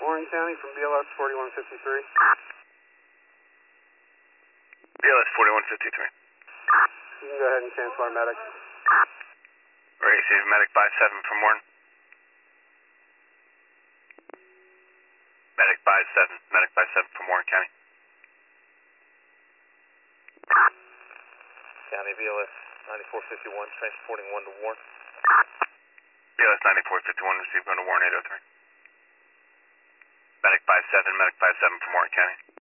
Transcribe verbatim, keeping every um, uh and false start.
Warren County from B L S forty-one fifty-three. B L S forty-one fifty-three. You can go ahead and cancel our medic. Receive medic by seven from Warren. Medic by seven. Medic by seven from Warren County. County B L S ninety-four fifty-one, transporting one to Warren. B L S ninety-four fifty-one, receive going to Warren eight oh three. Medic by seven. Medic by seven from Warren County.